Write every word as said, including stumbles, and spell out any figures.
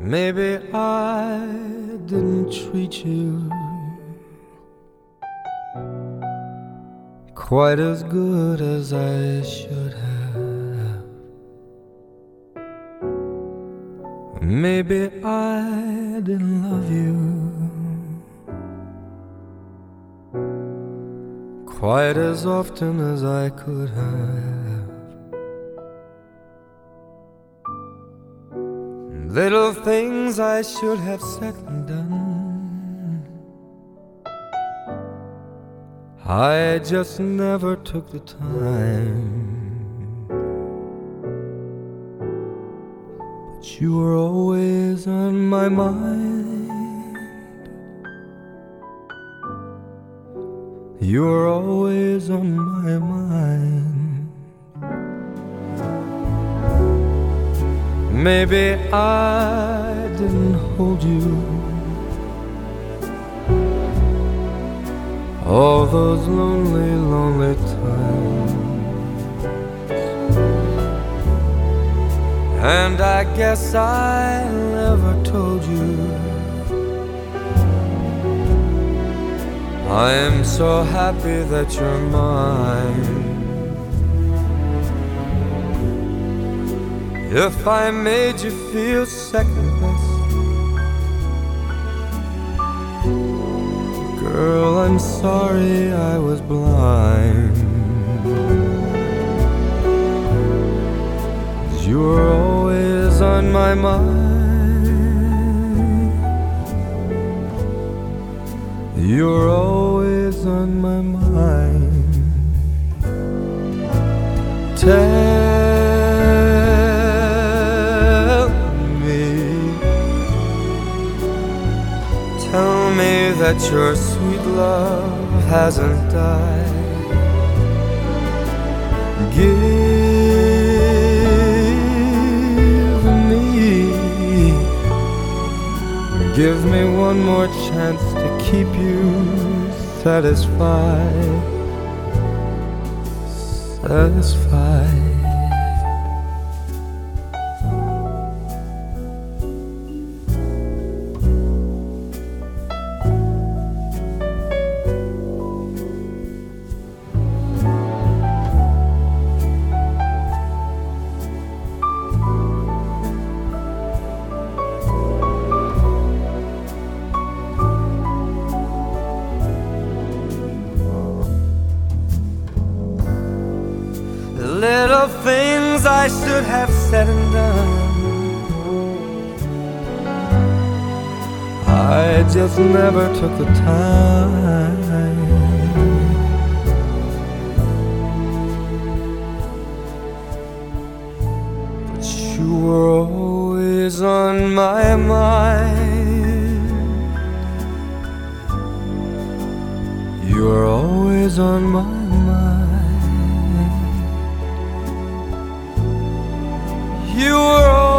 Maybe I didn't treat you quite as good as I should have. Maybe I didn't love you quite as often as I could have. Little things I should have said and done, I just never took the time. But you were always on my mind. You were always on my mind. Maybe I didn't hold you all those lonely, lonely times, and I guess I never told you I am so happy that you're mine. If I made you feel second best, girl, I'm sorry I was blind. You were always on my mind. You were always on my mind. Tell Tell me that your sweet love hasn't died. Give me, give me one more chance to keep you satisfied, satisfied. Little things I should have said and done, I just never took the time. But you were always on my mind. You were always on my mind. You were